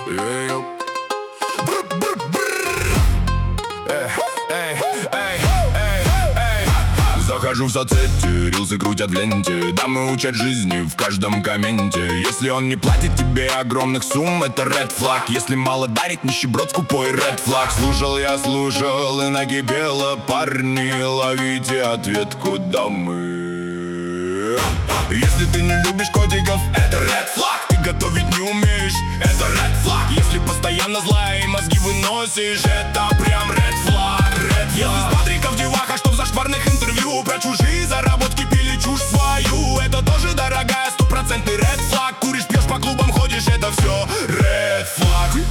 Захожу в соцсети, рилсы крутят в ленте. Дамы учат жизни в каждом комменте. Если он не платит тебе огромных сумм, это red flag. Если мало дарит, нищеброд скупой red flag. Слушал я, слушал, и накипело. Парни, ловите ответку, дамы. Если ты не любишь котиков, это red flag. Ты готовить не умеешь, это red flag. Если постоянно злая и мозги выносишь, это прям red flag. Если с Патриков деваха, что в зашкварных интервью про чужие заработки пили чушь свою, это тоже дорогая, 100% red flag. Куришь, пьешь, по клубам ходишь, это все red flag.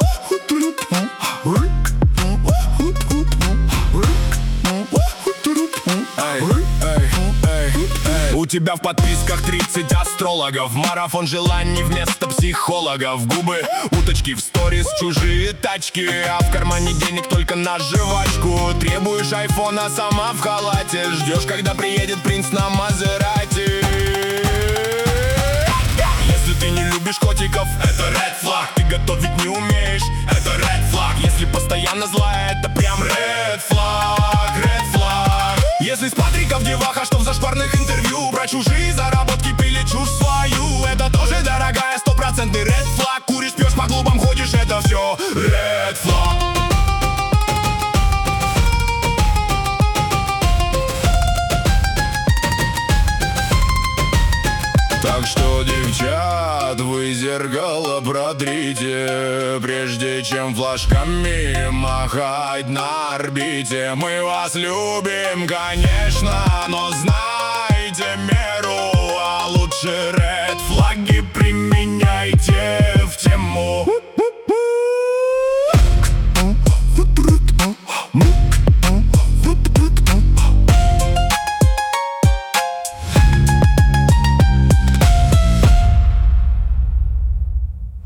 У тебя в подписках 30 астрологов, марафон желаний вместо психологов. Губы, уточки в сторис, чужие тачки, а в кармане денег только на жвачку. Требуешь айфона, сама в халате, ждешь, когда приедет принц на Мазерати. Если ты не любишь котиков, это red flag. Ты готовить не умеешь, это red flag. Если постоянно злая, это прям red flag, red flag. Если с Патриков деваха, что в зашкварных интервью про чужие заработки пили чушь свою, это тоже дорогая, 100% red flag. Куришь, пьешь, по клубам ходишь, это все red flag. Так что, девчат, вы зеркало протрите, прежде чем флажками махать на орбите. Мы вас любим, конечно, но знайте меру, а лучше red.